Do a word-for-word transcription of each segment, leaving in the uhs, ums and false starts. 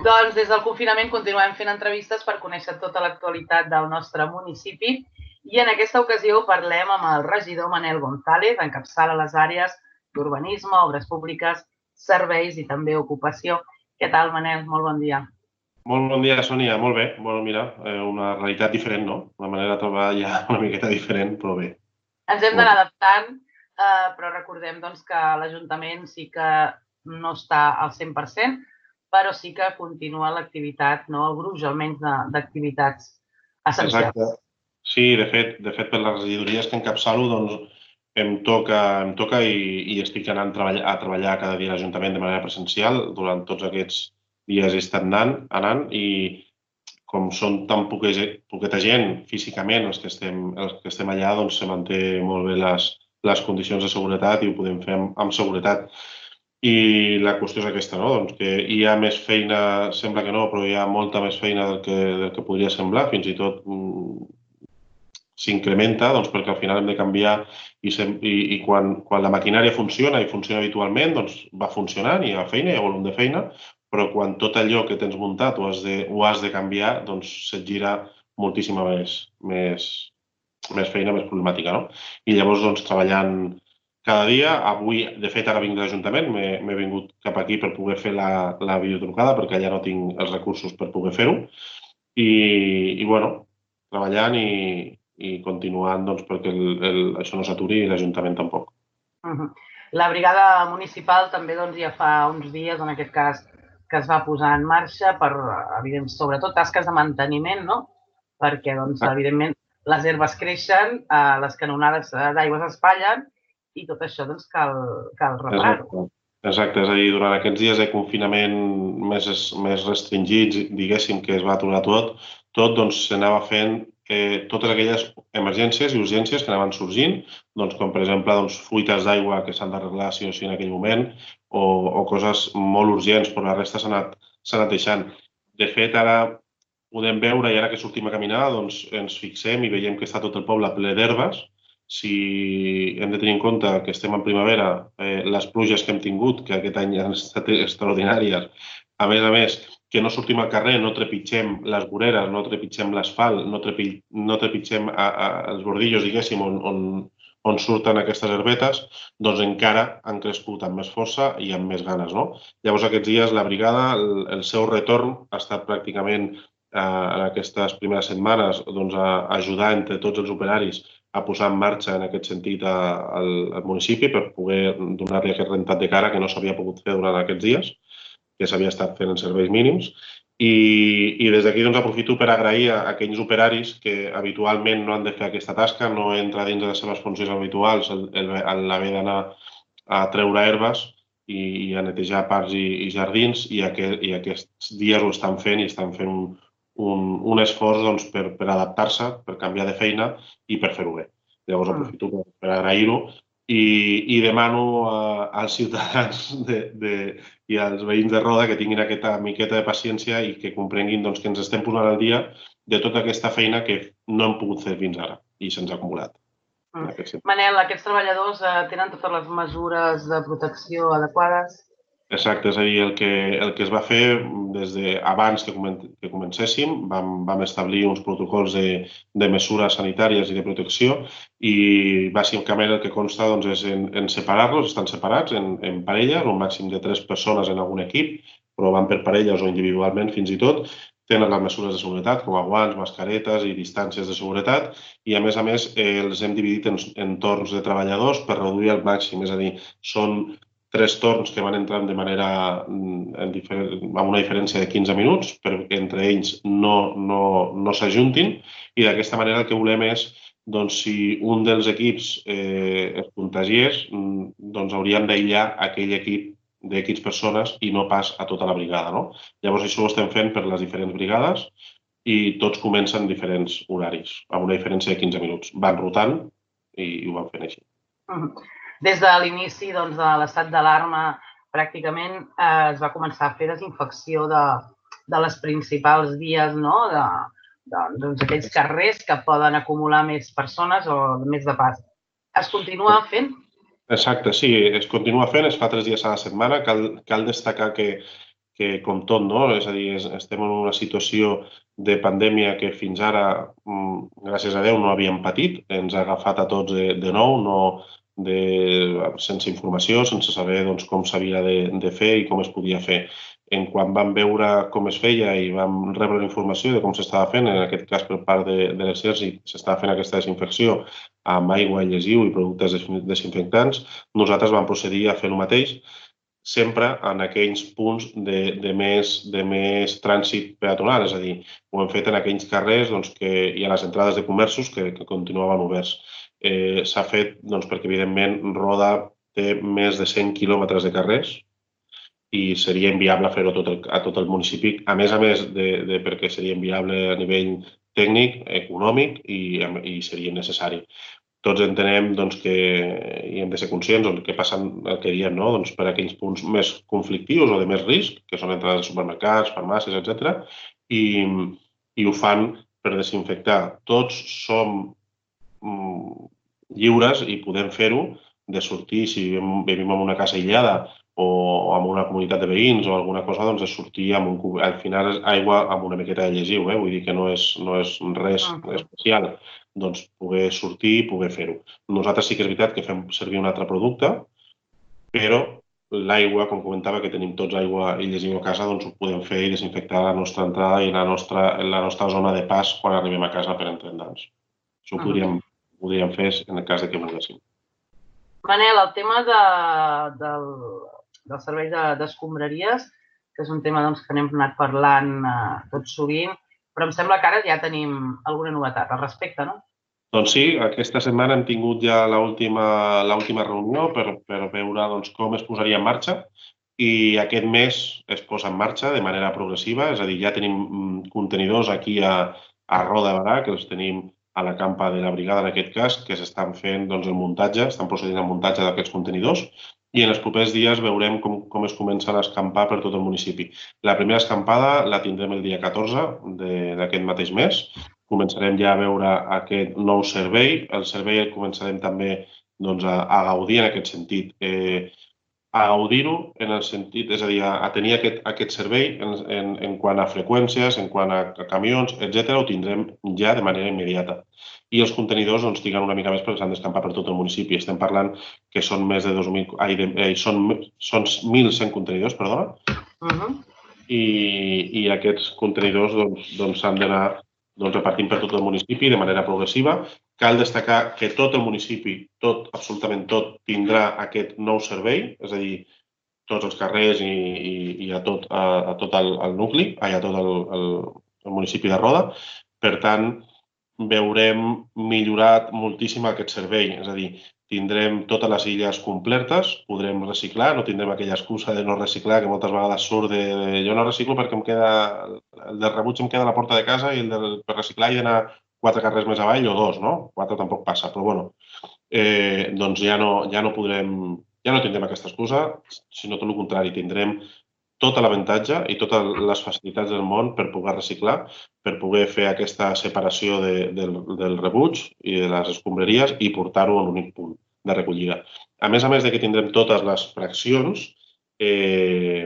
Doncs des del confinament continuem fent entrevistes per conèixer tota l'actualitat del nostre municipi i en aquesta ocasió parlem amb el regidor Manel González, encapçala les àrees d'urbanisme, obres públiques, serveis i també ocupació. Què tal, Manel? Molt bon dia. Molt bon dia, Sònia. Molt bé. Bueno, mira, una realitat diferent, no? Una manera de treballar una miqueta diferent, però bé. Ens hem d'anar adaptant, però recordem que l'Ajuntament sí que no està al cent per cent, però sí que continua l'activitat, el gruix almenys d'activitats essencials. Exacte. Sí, de fet, de fet per les regidories que encapçalo, doncs, em toca, em toca i, i estic anant a treballar cada dia a l'Ajuntament de manera presencial. Durant tots aquests dies he estat anant, anant i com són tan poqueta gent físicament els que estem, els que estem allà, doncs se manté molt bé les, les condicions de seguretat i ho podem fer amb, amb seguretat. I la qüestió és aquesta, no? Doncs que hi ha més feina, sembla que no, però hi ha molta més feina del que, del que podria semblar, fins i tot s'incrementa, doncs perquè al final hem de canviar i, i, i quan, quan la maquinària funciona i funciona habitualment, doncs va funcionant i hi ha feina, hi ha volum de feina, però quan tot allò que tens muntat ho has de, ho has de canviar, doncs se't gira moltíssima més, més, més feina, més problemàtica, no? I llavors, doncs, treballant cada dia, avui, de fet, ara vinc de l'Ajuntament, m'he vingut cap aquí per poder fer la, la videotrucada, perquè allà no tinc els recursos per poder fer-ho. I, i, bueno, treballant i, i continuant doncs, perquè el, el, això no s'aturi i l'Ajuntament tampoc. Uh-huh. La brigada municipal també doncs, ja fa uns dies, en aquest cas, que es va posar en marxa per, evident, sobretot, tasques de manteniment, no? Perquè, doncs, ah. evidentment, les herbes creixen, eh, les canonades d'aigua s'espatllen i tot això doncs, cal, cal reparar-ho. Exacte, és a dir, durant aquests dies de confinament més, més restringits, diguéssim, que es va aturar tot, tot doncs s'anava fent eh, totes aquelles emergències i urgències que anaven sorgint, doncs, com per exemple doncs, fuites d'aigua que s'han d'arreglar sí o sí en aquell moment, o, o coses molt urgents, però la resta s'ha anat, anat deixant. De fet, ara podem veure, i ara que sortim a caminar, doncs ens fixem i veiem que està tot el poble ple d'herbes. Si hem de tenir en compte que estem en primavera, eh, les pluges que hem tingut, que aquest any han estat extraordinàries, a més a més, que no sortim al carrer, no trepitgem les voreres, no trepitgem l'asfalt, no, trepi, no trepitgem a, a, els bordillos, diguéssim, on, on, on surten aquestes herbetes, doncs encara han crescut amb més força i amb més ganes, no? Llavors, aquests dies, la brigada, el, el seu retorn ha estat pràcticament eh, en aquestes primeres setmanes doncs, a ajudar entre tots els operaris a posar en marxa en aquest sentit al, al municipi per poder donar-li aquest rentat de cara que no s'havia pogut fer durant aquests dies, que s'havia estat fent en serveis mínims. I, i des d'aquí doncs, aprofito per agrair a aquells operaris que habitualment no han de fer aquesta tasca, no entra dins de les seves funcions habituals l'haver d'anar a treure herbes i, i a netejar parcs i, i jardins, i, aquest, i aquests dies ho estan fent i estan fent un, un, un esforç doncs, per, per adaptar-se, per canviar de feina i per fer-ho bé. Llavors aprofito per, per agrair-ho i, i demano a, als ciutadans de, de, i als veïns de Roda que tinguin aquesta miqueta de paciència i que comprenguin doncs, que ens estem posant al dia de tota aquesta feina que no hem pogut fer fins ara i se'ns ha acumulat. Mm. Manel, aquests treballadors eh, tenen totes les mesures de protecció adequades? Exacte, és a dir, el que, el que es va fer des d'abans que, que comencéssim, vam, vam establir uns protocols de, de mesures sanitàries i de protecció i bàsicament el que consta doncs, és en, en separar-los, estan separats en, en parelles, un màxim de tres persones en algun equip, però van per parelles o individualment fins i tot, tenen les mesures de seguretat, com a guants, mascaretes i distàncies de seguretat, i a més a més eh, els hem dividit en, en torns de treballadors per reduir al màxim, és a dir, són tres torns que van entrant de manera en diferent, amb una diferència de quinze minuts perquè entre ells no, no, no s'ajuntin i d'aquesta manera el que volem és doncs, si un dels equips eh, es contagiés, doncs hauríem d'aïllar aquell equip d'equips persones i no pas a tota la brigada. No? Llavors això ho estem fent per les diferents brigades i tots comencen diferents horaris, amb una diferència de quinze minuts. Van rotant i, i ho van fent així. Uh-huh. Des de l'inici doncs, de l'estat d'alarma, pràcticament eh, es va començar a fer desinfecció de, de les principals vies, no? de, de, doncs, aquells carrers que poden acumular més persones o més de pas. Es continua fent? Exacte, sí, es continua fent, es fa tres dies a la setmana. Cal, cal destacar que, que com tot, no? És a dir, estem en una situació de pandèmia que fins ara, gràcies a Déu, no havíem patit. Ens ha agafat a tots de, de nou, no de, sense informació, sense saber doncs, com s'havia de, de fer i com es podia fer. En quan vam veure com es feia i vam rebre la informació de com s'estava fent, en aquest cas per part de, de l'exèrcit, s'estava fent aquesta desinfecció amb aigua i llesiu i productes desinfectants, nosaltres vam procedir a fer el mateix, sempre en aquells punts de, de, més, de més trànsit peatonal, és a dir, ho hem fet en aquells carrers doncs, que hi ha les entrades de comerços que, que continuaven oberts. Eh, S'ha fet doncs, perquè, evidentment, Roda té més de cent quilòmetres de carrers i seria inviable fer-ho a, tot el, a tot el municipi, a més a més de, de perquè seria inviable a nivell tècnic, econòmic i, i seria necessari. Tots entenem doncs, que hi hem de ser conscients del que passa, el que diem, no? doncs, per aquells punts més conflictius o de més risc, que són entrades de supermercats, farmàcies, etcètera, i, i ho fan per desinfectar. Tots som mm, lliures i podem fer-ho de sortir, si vivim en una casa aïllada o en una comunitat de veïns o alguna cosa, doncs de sortir amb un... Al final és aigua amb una miqueta de llesiu, eh? Vull dir que no és, no és res especial. Doncs poder sortir i poder fer-ho. Nosaltres sí que és veritat que fem servir un altre producte, però l'aigua, com comentava, que tenim tots aigua i llesiu a casa, doncs ho podem fer i desinfectar la nostra entrada i la nostra, la nostra zona de pas quan arribem a casa per entendre'ns. Això ho podríem, podríem fer en el cas de que volguéssim. Manel, el tema de, del, del servei d'escombraries, que és un tema doncs, que n'hem anat parlant eh, tot sovint, però em sembla que ara ja tenim alguna novetat al respecte, no? Doncs sí, aquesta setmana hem tingut ja l'última reunió per, per veure doncs, com es posaria en marxa i aquest mes es posa en marxa de manera progressiva, és a dir, ja tenim contenidors aquí a, a Roda de Berà, que els tenim a la campa de la brigada en aquest cas, que s'estan fent doncs, el muntatge, estan procedint al muntatge d'aquests contenidors i en els propers dies veurem com, com es comencen a escampar per tot el municipi. La primera escampada la tindrem el dia catorze d'aquest mateix mes. Començarem ja a veure aquest nou servei. El servei el començarem també doncs, a, a gaudir en aquest sentit. Eh, a gaudir-ho en el sentit, és a dir, a, a tenir aquest, aquest servei en, en, en quant a freqüències, en quant a, a camions, etcètera, ho tindrem ja de manera immediata. I els contenidors doncs, triguen una mica més perquè s'han d'escampar per tot el municipi. Estem parlant que són més de dos mil... Ai, de, eh, són, són mil cent contenidors, perdona. Uh -huh. I, I aquests contenidors doncs, doncs, s'han d'anar doncs, repartint per tot el municipi de manera progressiva. Cal destacar que tot el municipi, tot, absolutament tot, tindrà aquest nou servei, és a dir, tots els carrers i, i, i a tot, a, a tot el, el nucli, a tot el, el, el municipi de Roda. Per tant, veurem millorat moltíssim aquest servei, és a dir, tindrem totes les illes completes, podrem reciclar, no tindrem aquella excusa de no reciclar que moltes vegades surt de, de jo no reciclo perquè em queda, el del rebuig em queda a la porta de casa i el del, per reciclar he d'anar quatre carrers més avall o dos, no? Quatre tampoc passa, però bueno, eh, doncs ja no, ja no podrem, ja no tindrem aquesta excusa, sinó tot el contrari, tindrem tot l'avantatge i totes les facilitats del món per poder reciclar, per poder fer aquesta separació de, del, del rebuig i de les escombraries i portar-ho a un únic punt de recollida. A més a més de que tindrem totes les fraccions, eh,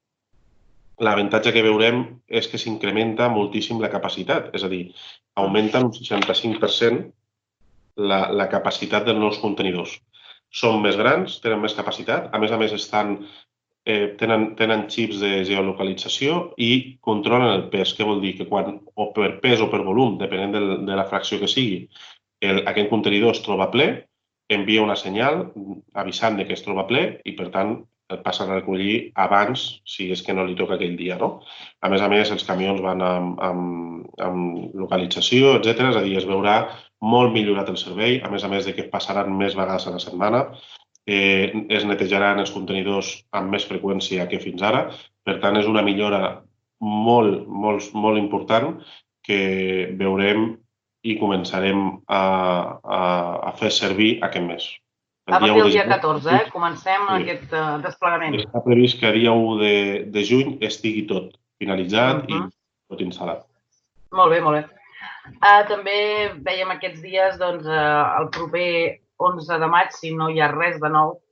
l'avantatge que veurem és que s'incrementa moltíssim la capacitat, és a dir, augmenta un seixanta-cinc per cent la, la capacitat dels nous contenidors. Són més grans, tenen més capacitat, a més a més estan, eh, tenen, tenen xips de geolocalització i controlen el pes. Què vol dir? Que quan, o per pes o per volum, depenent de, de la fracció que sigui, el, aquest contenidor es troba ple, envia una senyal avisant que es troba ple i, per tant, el passen a recollir abans, si és que no li toca aquell dia, no? A més a més, els camions van amb, amb, amb localització, etcètera. És a dir, es veurà molt millorat el servei, a més a més de que passaran més vegades a la setmana. Eh, es netejaran els contenidors amb més freqüència que fins ara. Per tant, és una millora molt, molt, molt important que veurem i començarem a, a, a fer servir aquest mes. A partir del dia catorze, eh? Comencem sí. aquest uh, desplegament. Està previst que a dia u de, de juny estigui tot finalitzat uh -huh. i tot instal·lat. Molt bé, molt bé. Uh, també veiem aquests dies, doncs, uh, el proper onze de maig, si no hi ha res de nou,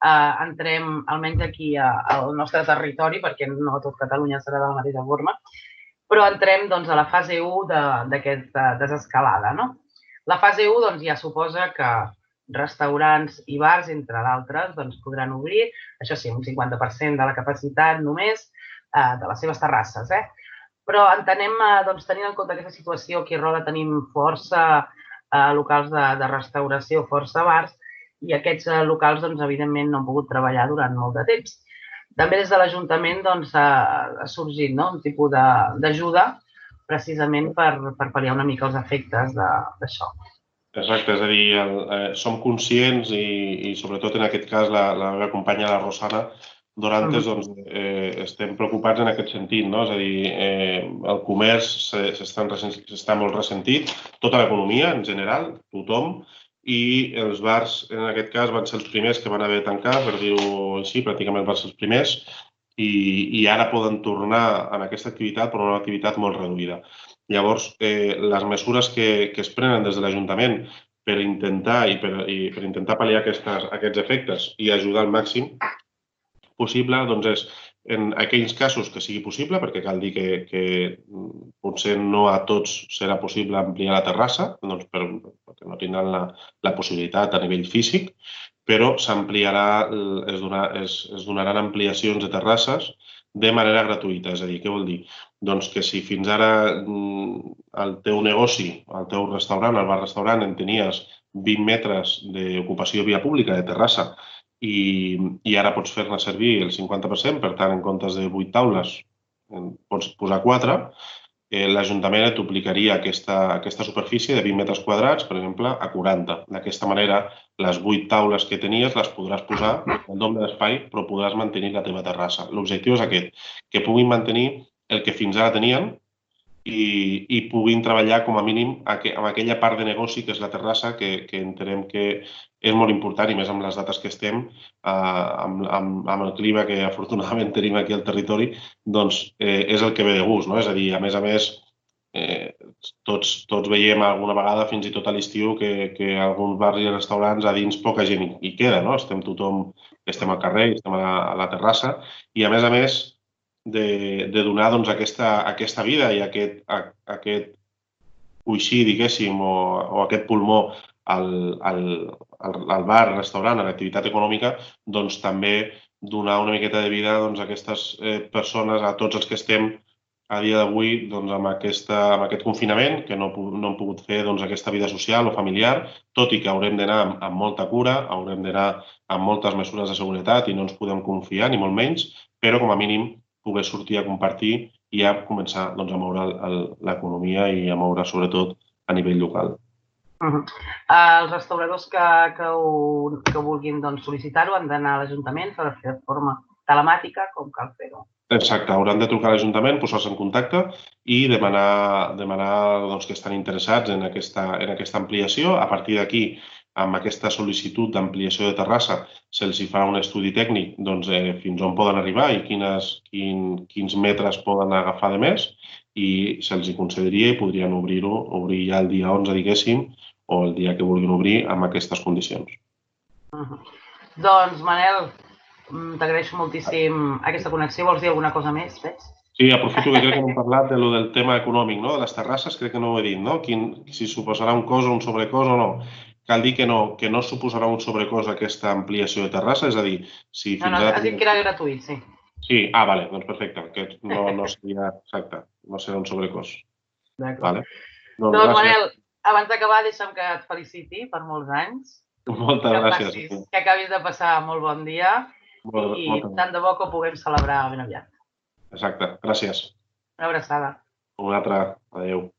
entrem almenys aquí al nostre territori, perquè no tot Catalunya serà de la mateixa forma, però entrem a la fase u d'aquesta desescalada. La fase u ja suposa que restaurants i bars, entre d'altres, podran obrir, això sí, un cinquanta per cent de la capacitat només de les seves terrasses. Però entenem, tenint en compte aquesta situació, aquí a Roda tenim força locals de restauració, força bars, i aquests locals, evidentment, no han pogut treballar durant molt de temps. També des de l'Ajuntament ha sorgit un tipus d'ajuda precisament per pal·liar una mica els efectes d'això. Exacte, és a dir, som conscients i sobretot en aquest cas la meva companya, la Rosana Dorantes, estem preocupats en aquest sentit. És a dir, el comerç s'està molt ressentit, tota l'economia en general, tothom, i els bars, en aquest cas, van ser els primers que van haver de tancar, per dir-ho així, pràcticament van ser els primers, i ara poden tornar a aquesta activitat, però una activitat molt reduïda. Llavors, les mesures que es prenen des de l'Ajuntament per intentar pal·liar aquests efectes i ajudar al màxim possible, doncs és en aquells casos que sigui possible, perquè cal dir que potser no a tots serà possible ampliar la terrassa, perquè no tindran la possibilitat a nivell físic, però s'ampliarà, es donaran ampliacions de terrasses de manera gratuïta. És a dir, què vol dir? Doncs que si fins ara el teu negoci, el teu restaurant, el bar-restaurant, en tenies vint metres d'ocupació via pública, de terrassa, i ara pots fer-ne servir el cinquanta per cent, per tant, en comptes de vuit taules, pots posar quatre, l'Ajuntament et duplicaria aquesta superfície de vint metres quadrats, per exemple, a quaranta. D'aquesta manera, les vuit taules que tenies les podràs posar al doble d'espai, però podràs mantenir la teva terrassa. L'objectiu és aquest, que puguin mantenir el que fins ara tenien i puguin treballar com a mínim amb aquella part de negoci que és la terrassa, que entenem que és molt important, i més amb les dates que estem, amb el clima que afortunadament tenim aquí al territori, doncs és el que ve de gust. És a dir, a més a més, tots veiem alguna vegada, fins i tot a l'estiu, que alguns bars i restaurants a dins poca gent hi queda. Estem tothom, estem al carrer, estem a la terrassa, i a més a més de donar aquesta vida i aquest coixí, diguéssim, o aquest pulmó al bar, al restaurant, a l'activitat econòmica, doncs també donar una miqueta de vida a aquestes persones, a tots els que estem a dia d'avui amb aquest confinament, que no hem pogut fer aquesta vida social o familiar, tot i que haurem d'anar amb molta cura, haurem d'anar amb moltes mesures de seguretat i no ens podem confiar, ni molt menys, però com a mínim poder sortir a compartir i a començar a moure l'economia i a moure sobretot a nivell local. Els restauradors que vulguin sol·licitar-ho han d'anar a l'Ajuntament, s'ha de fer de forma telemàtica, com cal fer-ho. Exacte, hauran de trucar a l'Ajuntament, posar-se en contacte i demanar que estan interessats en aquesta ampliació. A partir d'aquí, amb aquesta sol·licitud d'ampliació de terrassa, se'ls fa un estudi tècnic fins on poden arribar i quins metres poden agafar de més, i se'ls concediria i podrien obrir-ho, obrir ja el dia onze, diguéssim, o el dia que vulguin obrir amb aquestes condicions. Doncs, Manel, t'agraeixo moltíssim aquesta connexió. Vols dir alguna cosa més? Sí, aprofito que crec que hem parlat del tema econòmic, de les terrasses, crec que no ho he dit, si suposarà un cost o un sobrecost o no. Cal dir que no suposarà un sobrecost aquesta ampliació de terrassa, és a dir, si fins ara... Has dit que era gratuït, sí. Sí, ah, vale, doncs perfecte, que no seria exacte, no serà un sobrecost. D'acord. Doncs, Manel, abans d'acabar, deixa'm que et feliciti per molts anys. Moltes gràcies. Que acabis de passar molt bon dia i tant de bo que ho puguem celebrar ben aviat. Exacte, gràcies. Una abraçada. Una altra, adéu.